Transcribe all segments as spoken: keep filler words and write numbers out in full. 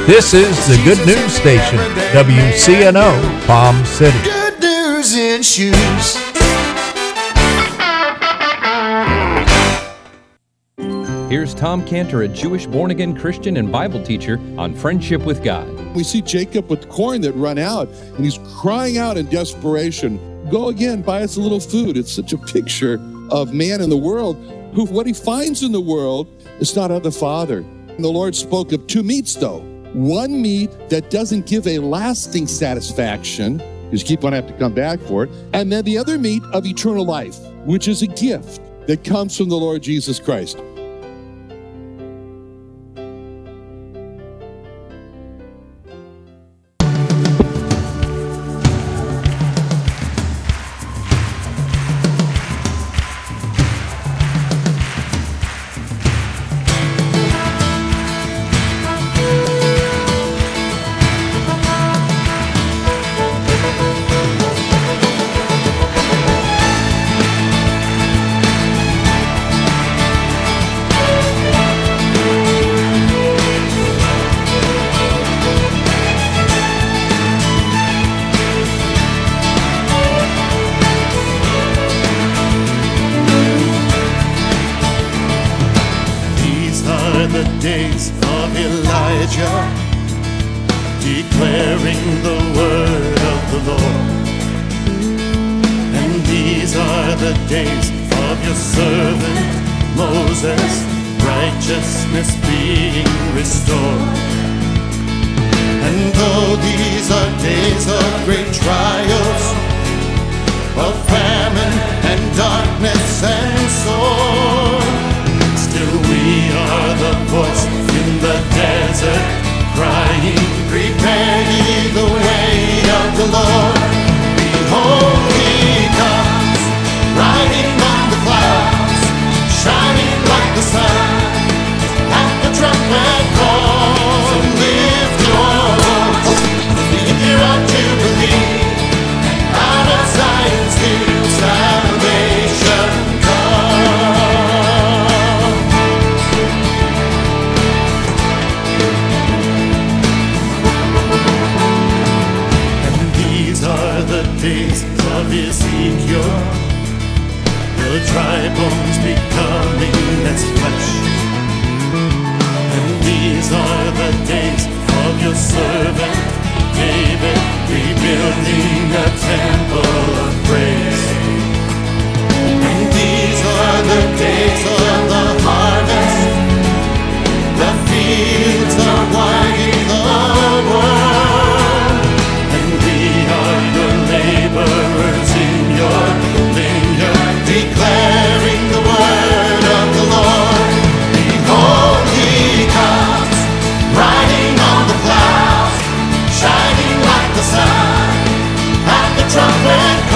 This is the Good News Station, W C N O, Palm City. Good news in shoes. Here's Tom Cantor, a Jewish born-again Christian and Bible teacher, on friendship with God. We see Jacob with corn that run out, and he's crying out in desperation, go again, buy us a little food. It's such a picture of man in the world who, what he finds in the world is not of the Father. And the Lord spoke of two meats, though. One meat that doesn't give a lasting satisfaction, because you keep on having to come back for it, and then the other meat of eternal life, which is a gift that comes from the Lord Jesus Christ. The days of Elijah, declaring the word of the Lord. And these are the days of your servant Moses, righteousness being restored. And though these are days of great trials, of famine and darkness and sword, still we are the voice in the desert, crying, prepare ye the way of the Lord. Behold, he comes, riding on the clouds, shining like the sun, at the trumpet call. So lift your voice, the year of Jubilee, out of Zion's hill salvation comes. The days of Ezekiel, the dry bones becoming as flesh. And these are the days of your servant David, rebuilding a temple of praise. And these are the days of the harvest, the fields are winding the world. Laborers in your vineyard, declaring the word of the Lord. Behold, he comes, riding on the clouds, shining like the sun, at the trumpet call.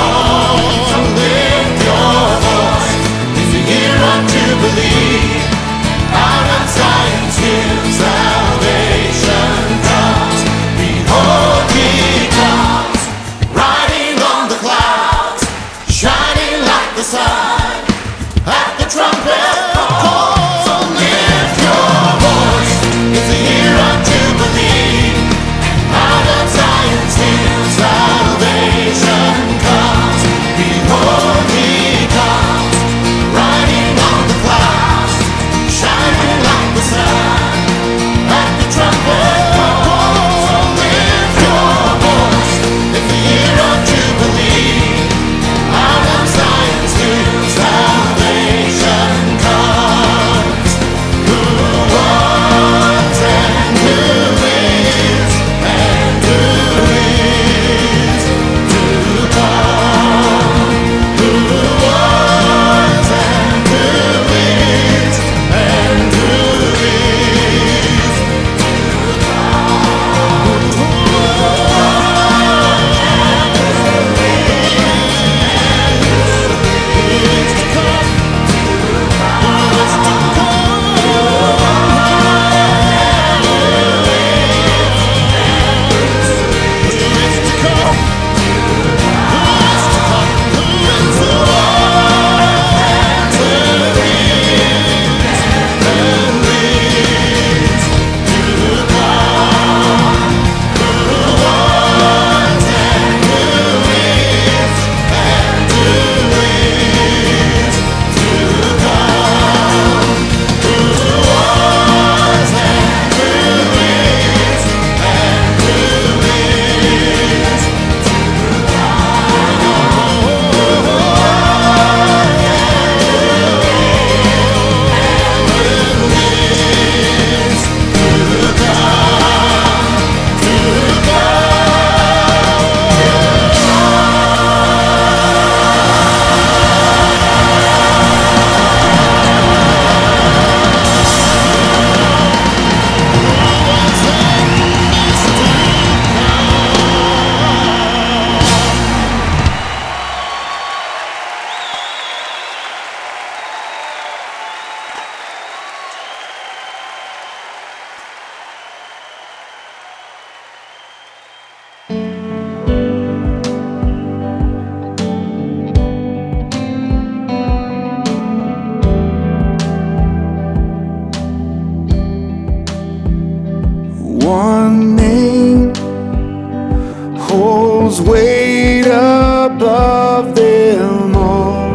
holds weight above them all.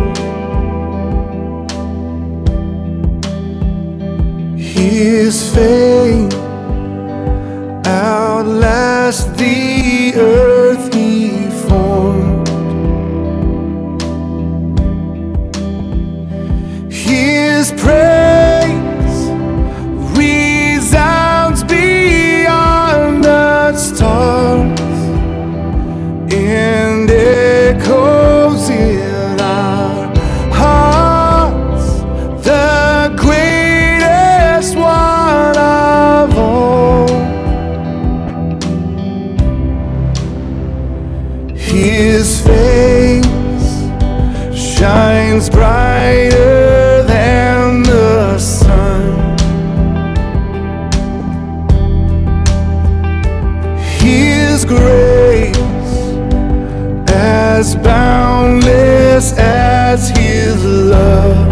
His fame outlasts the earth he formed. His praise resounds beyond the stars and echoes in our hearts, the greatest one of all. His face shines brighter than the sun. His grace as boundless as his love.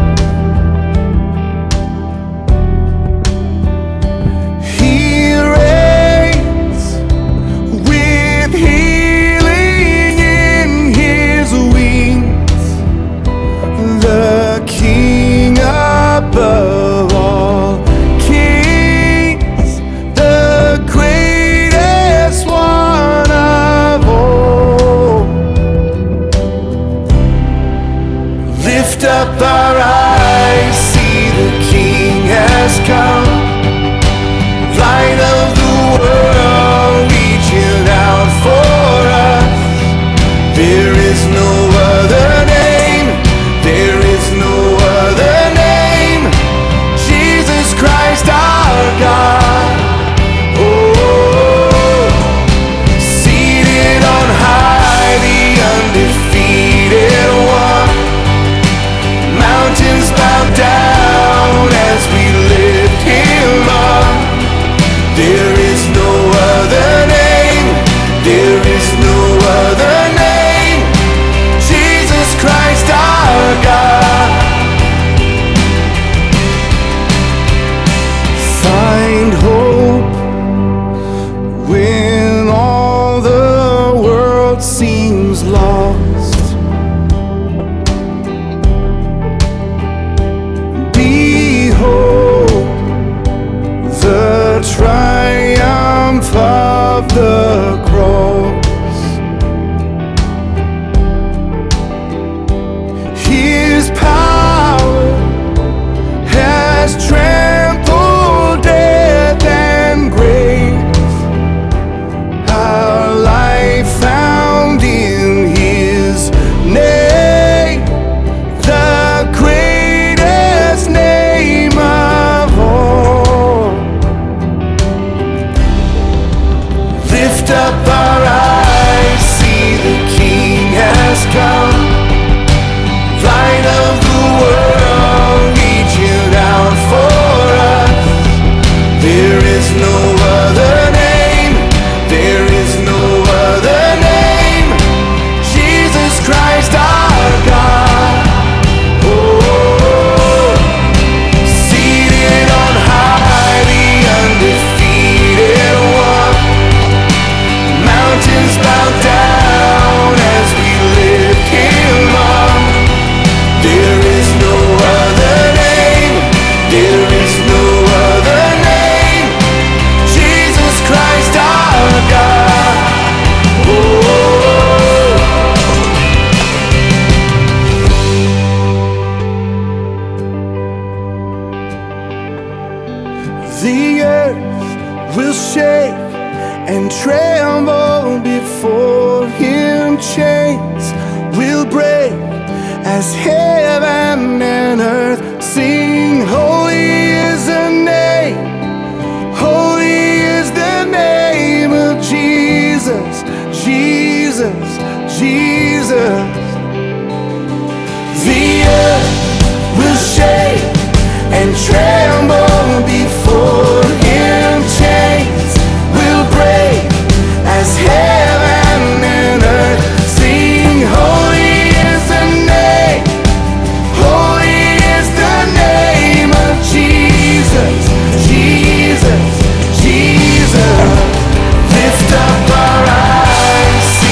He reigns with healing in his wings, the King above all kings, the greatest one of all. Lift up our eyes, see the King has come, light of the world reaching out for us. There is no other name, there is no other name, Jesus Christ our God. Oh, seated on high, the undefeated one. Mountains bow down as we lift him up. There is no other name, there is no other name, Jesus Christ our God. Find hope when all the world seems lost. Behold the triumph of the cross. His power has trampled death and grave. Our life found in his name, the greatest name of all. Lift up our eyes, see the King has come, light of the world reaching out for us. There is no other name, there is no other name, Jesus Christ our God. Oh, seated on high, the undefeated one. Mountains bow down as we lift him up. There is no other name, there is no other name, Jesus Christ our God. Oh, the earth will shake and tremble before him. Chains will break as heaven and earth sing. Holy is the name, holy is the name of Jesus, Jesus, Jesus. The earth will shake and tremble before him. Chains will break as heaven and earth sing. Holy is the name, holy is the name of Jesus, Jesus, Jesus. Lift up our eyes,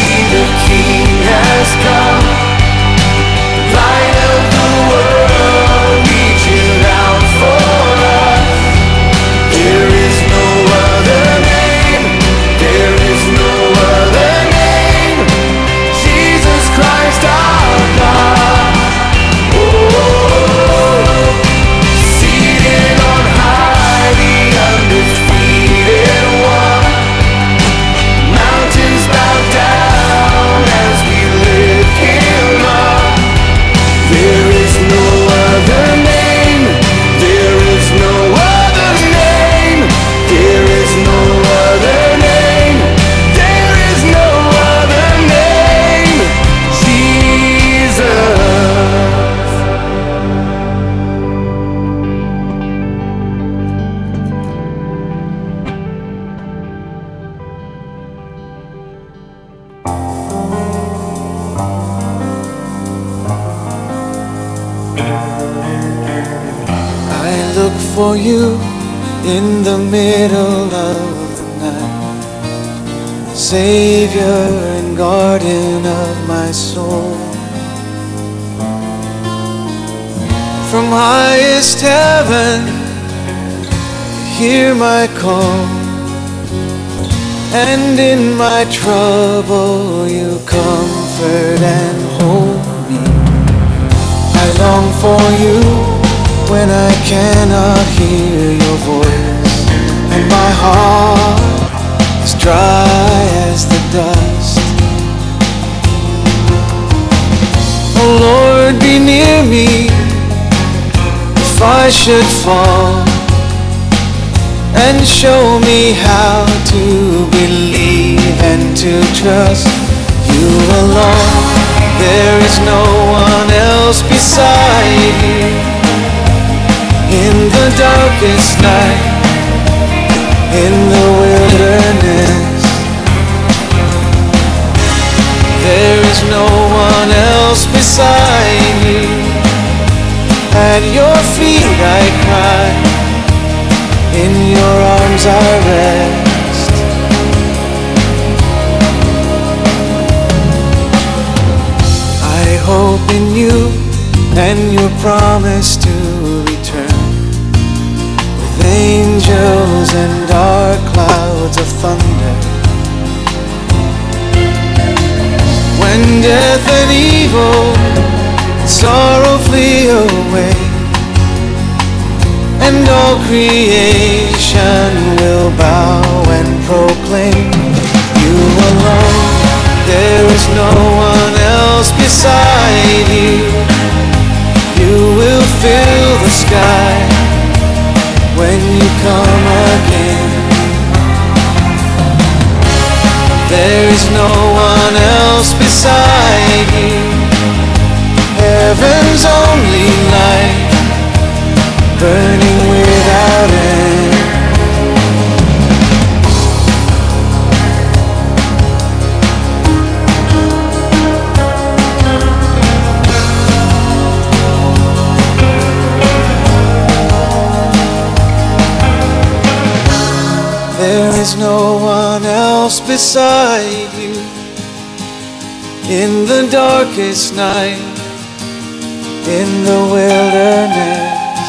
for you in the middle of the night, Savior and guardian of my soul. From highest heaven, hear my call, and in my trouble you comfort and hold me. I long for you when I cannot hear your voice, and my heart is dry as the dust. Oh Lord, be near me if I should fall, and show me how to believe and to trust you alone. There is no one else beside you in the darkest night, in the wilderness. There is no one else beside you. At your feet I cry, in your arms I rest. I hope in you and your promise to return, with angels and dark clouds of thunder. When death and evil and sorrow flee away, and all creation will bow and proclaim you alone. There is no one else beside you. You will fill the sky when you come again. There is no one else beside you. Heaven's only light, burning without end. There is no one else beside you in the darkest night, in the wilderness.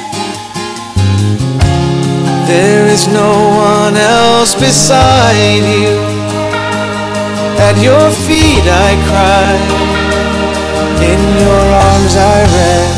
There is no one else beside you. At your feet I cry, in your arms I rest.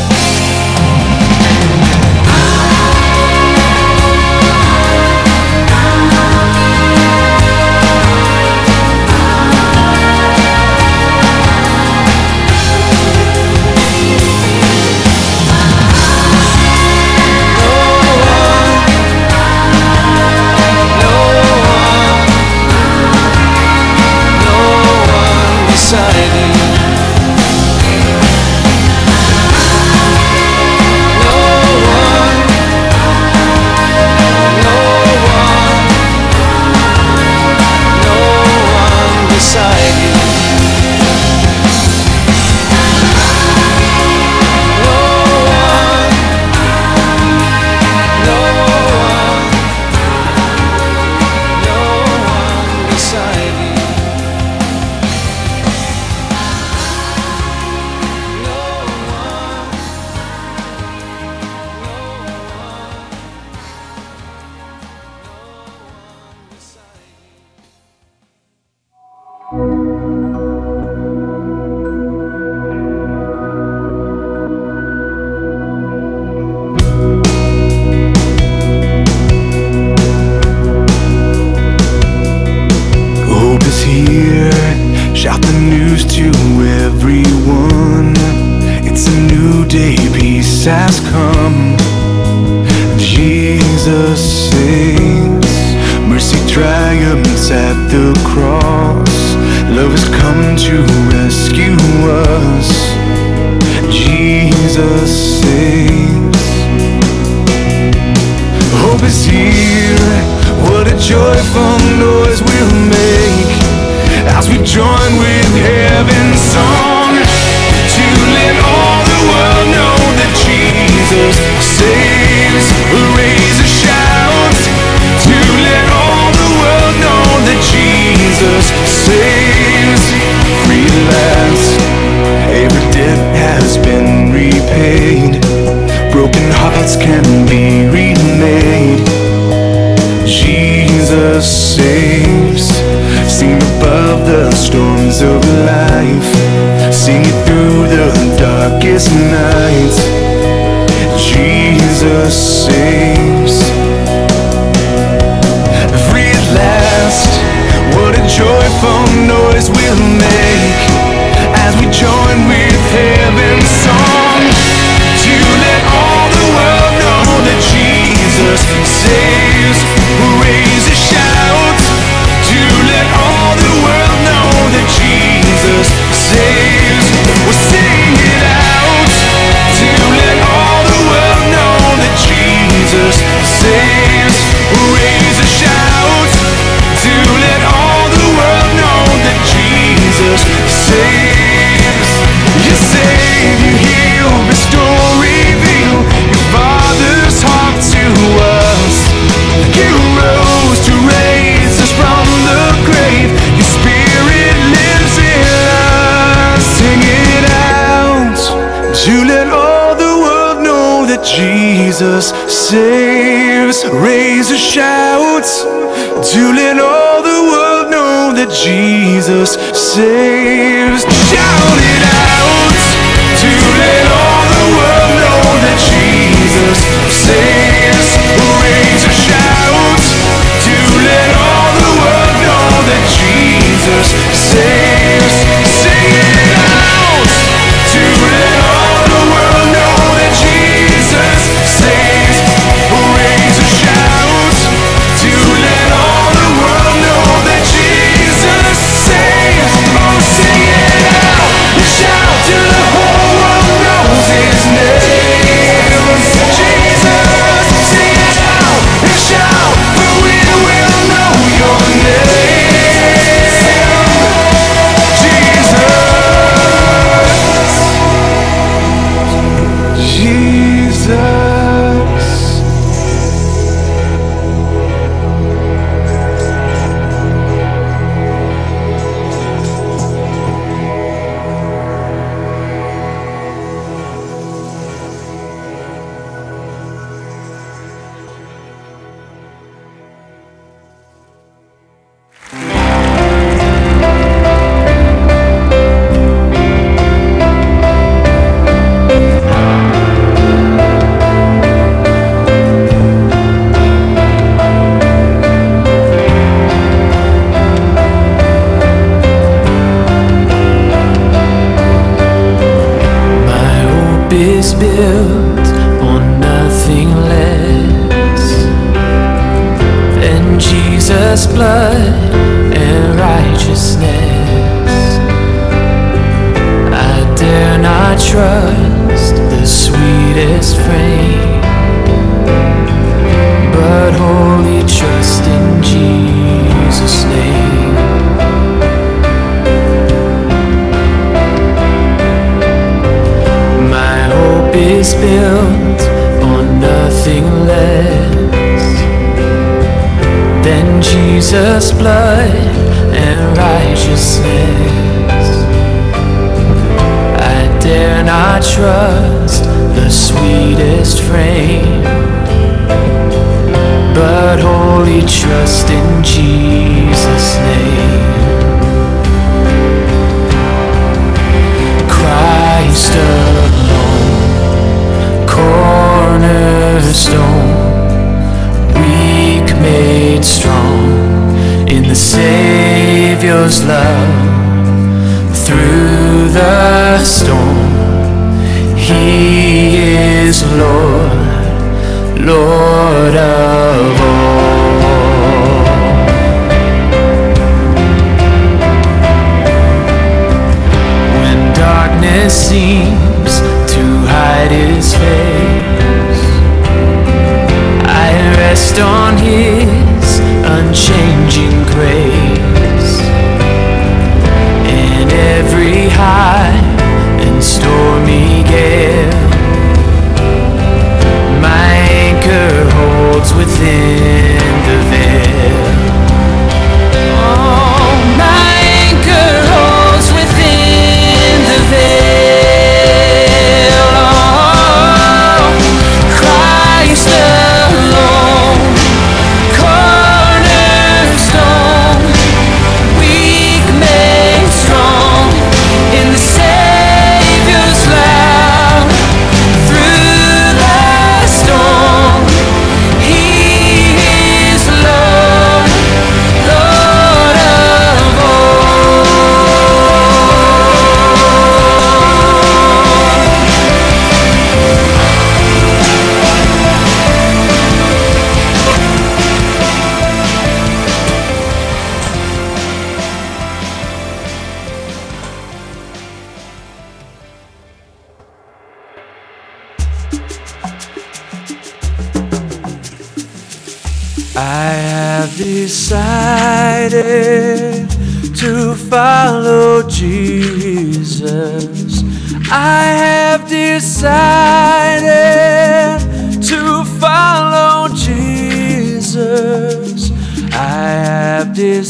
Has come, Jesus saves, mercy triumphs at the cross, love has come to rescue us, Jesus saves. Hope is here, what a joyful noise we'll make, as we join with heaven's song, to let all the world know that Jesus saves. life. Sing it through the darkest nights. Jesus saves. Free at last, what a joyful noise we'll make as we join with heaven's song to let all the world know that Jesus saves. Raise a shout to let all the world know that Jesus saves. We'll sing it out to let all the world know that Jesus saves. Raise a shout to let all the world know that Jesus saves. You save, you heal, restore, reveal your Father's heart to us. You rose to raise us from the grave. Your Spirit lives in us. Sing it out to let all the world know that Jesus saves. Raise a shout to let all the world know that Jesus saves. Shout it out to let all the world know that Jesus saves. Raise a shout to let all the world know that Jesus saves. Sing it out to let all the world know that Jesus saves. Raise a shout to let all the world know that Jesus saves. Oh, sing it out and shout till the whole world knows His name. Jesus, sing it out and shout, for we will know your name. Jesus, Jesus. My hope is built on nothing less than Jesus' blood and righteousness. I dare not trust the sweetest frame, but wholly trust in Jesus' name. My hope is built on nothing less than Jesus' blood and righteousness. I dare not trust the sweetest frame, but wholly trust in Jesus' name. Christ alone, cornerstone, weak made strong in the Savior's love. Through the storm, He is Lord, Lord of all. When darkness seems to hide His face, I rest on His unchanging grace. In every high and stormy gale, my anchor holds within decided to follow Jesus. I have decided to follow Jesus. I have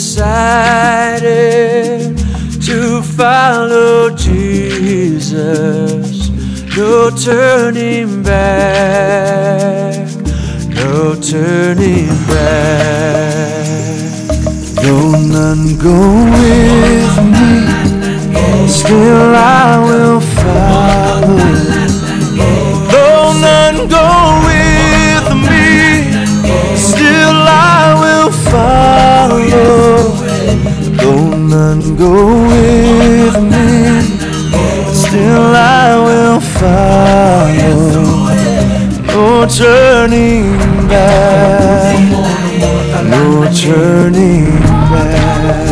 decided to follow Jesus. No turning back, no turning back. Though none go with me, still I will follow. Though none go with me, still I will follow. Though none go with me, still I will follow. No turning back, no turning back.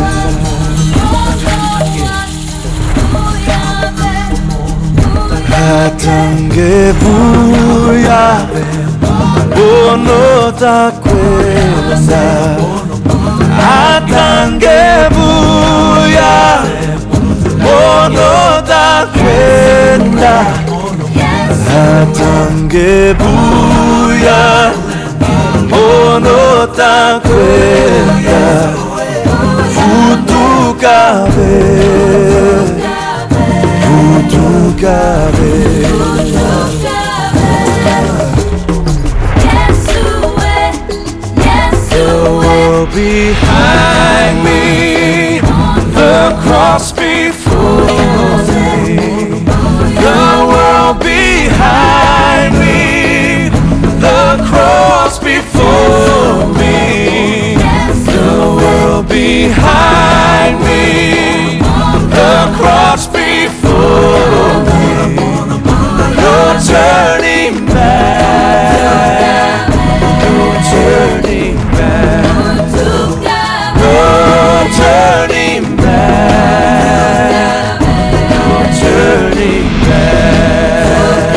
Hatange buya, bono da kwenda. Hatange buya, bono da kwenda. Hatange buya, bono da kwenda. Futukabe, futukabe. The world behind me, the cross before me. The world behind me, the cross before me. The world behind me, the cross before me. No turning back, no turning back, no turning back, no turning back.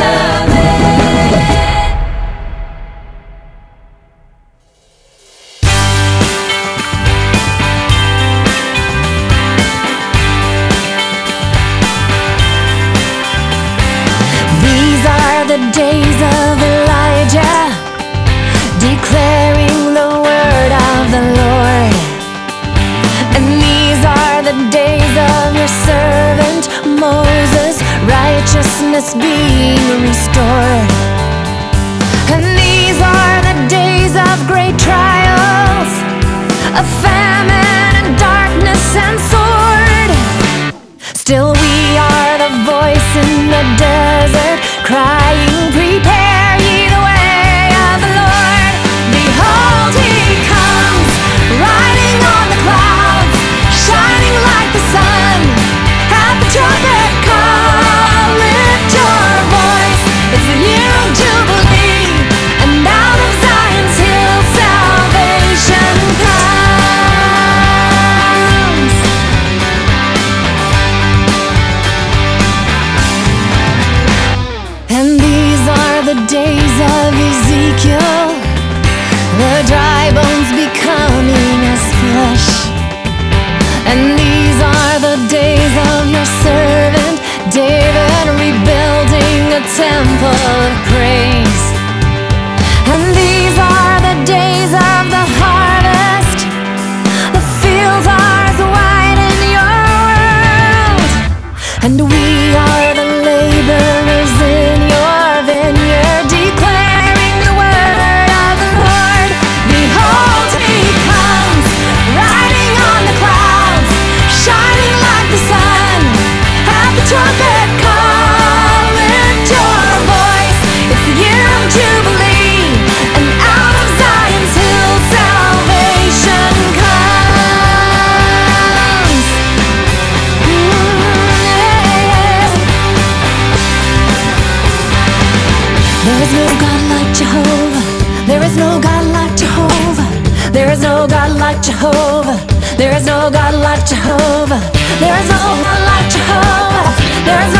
These are the days of Elijah, declaring the word of the Lord. And these are the days of your servant Moses, righteousness being restored. And these are the days of great trials, of famine and darkness and sword. Still we are the voice in the desert, crying, prepare ye the way of the Lord. Behold, he comes, riding on the clouds, shining like the sun. At the trumpet call, lift your voice. It's the year of Jubilee, and out of Zion's hill salvation comes. And these are the days of Ezekiel, the dry bones becoming as flesh. And these are the days of your servant David, rebuilding a temple of praise. And these are the days of the harvest, the fields are as wide in your world. And we are the laborers in your vineyard, declaring the word of the Lord. Behold, he comes, riding on the clouds, shining like the sun. At the trumpet call, lift your voice. It's the year of Jubilee, and out of Zion's hill salvation comes. Mm, yeah. There is no God like Jehovah. There is no God like Jehovah. There is no God like Jehovah. There is no God like Jehovah. There is no God like Jehovah. There is